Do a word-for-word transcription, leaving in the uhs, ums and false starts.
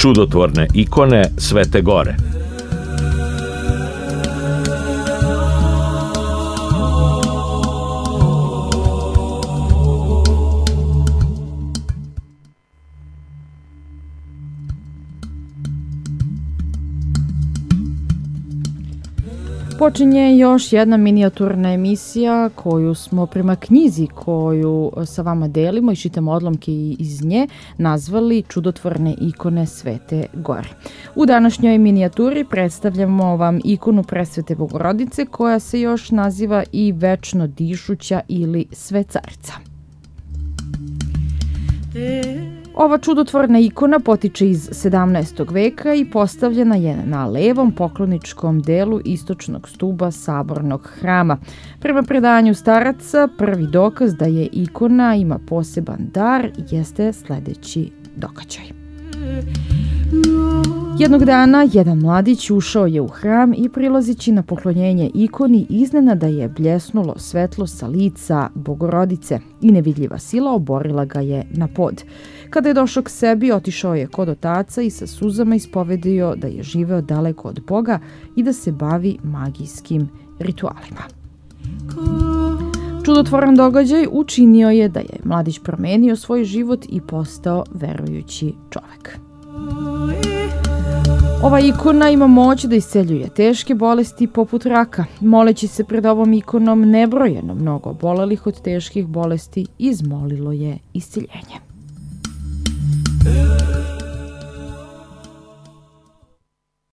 čudotvorne ikone Svete Gore. Počinje još jedna minijaturna emisija koju smo prema knjizi koju sa vama delimo i čitamo odlomke iz nje nazvali Čudotvorne ikone Svete Gore. U današnjoj minijaturi predstavljamo vam ikonu Presvete Bogorodice koja se još naziva i Večno dišuća ili Svecarica. Ova čudotvorna ikona potiče iz sedamnaestog veka i postavljena je na levom pokloničkom delu istočnog stuba sabornog hrama. Prema predanju staraca, prvi dokaz da je ikona ima poseban dar jeste sledeći događaj. Jednog dana, jedan mladić ušao je u hram i prilazeći na poklonjenje ikoni, iznenada je bljesnulo svetlo sa lica Bogorodice i nevidljiva sila oborila ga je na pod. Kada je došao k sebi, otišao je kod otaca i sa suzama ispovedio da je živeo daleko od Boga i da se bavi magijskim ritualima. Čudotvoran događaj učinio je da je mladić promenio svoj život i postao verujući čovek. Ova ikona ima moć da isceljuje teške bolesti poput raka. Moleći se pred ovom ikonom nebrojeno mnogo obolelih od teških bolesti izmolilo je isceljenje.